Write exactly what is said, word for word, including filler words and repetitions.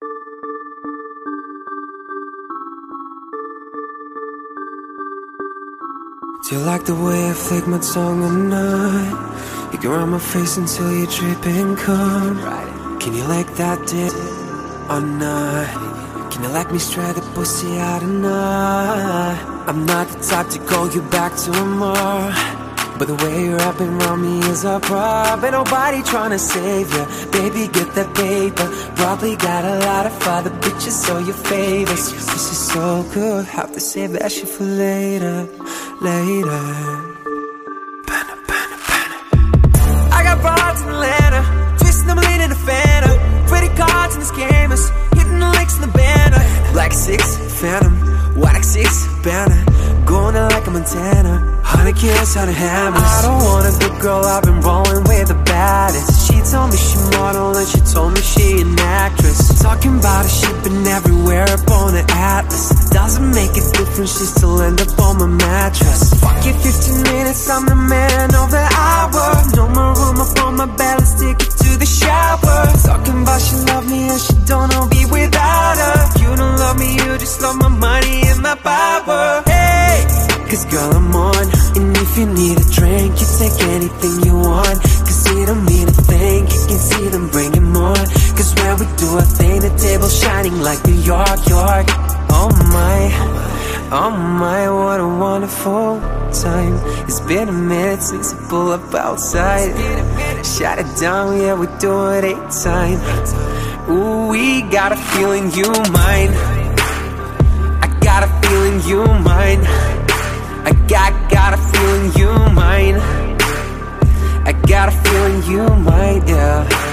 Do you like the way I flick my tongue at night? You can rub my face until you're dripping cum. Can you like that dick or not? Can you like me straight the pussy out at night? I'm not the type to call you back tomorrow, but the way you're wrapping around me is a problem. Ain't nobody tryna save you. Baby, get that paper. Probably got a lot of other bitches, so your favors. This is so good, have to save that shit for later. Later. Banner, banner, banner. I got broads in Atlanta, twisting them lean in the Phantom. Pretty cards in the scammers, hitting the links in the banner. Black six, Phantom, white X six, banner. Going out like a Montana, hundred kills, hundred hammers. I don't want a good girl, I've been rolling with the baddest. She told me she model and she told me she an actress. Talking about her, she been everywhere up on the Atlas. Doesn't make a difference, she still end up on my mattress. Fuck it, fifteen minutes, I'm the man of the hour. No more room up on my bed, let's take it to the shower. Talking about she love me and she don't know be without her. You don't love me, you just love my money and my power. Hey, cause girl I'm on, and if you need a drink, you take anything you want. Cause we don't need a thing, you can see them bringing more. Cause when we do a thing, the table's shining like New York, York. Oh my, oh my, what a wonderful time. It's been a minute since I pull up outside. Shut it down, yeah, we do it eight times. Ooh, we got a feeling you mine. I got a feeling you mine. I got, got a feeling you mine. I got a feeling you might, yeah.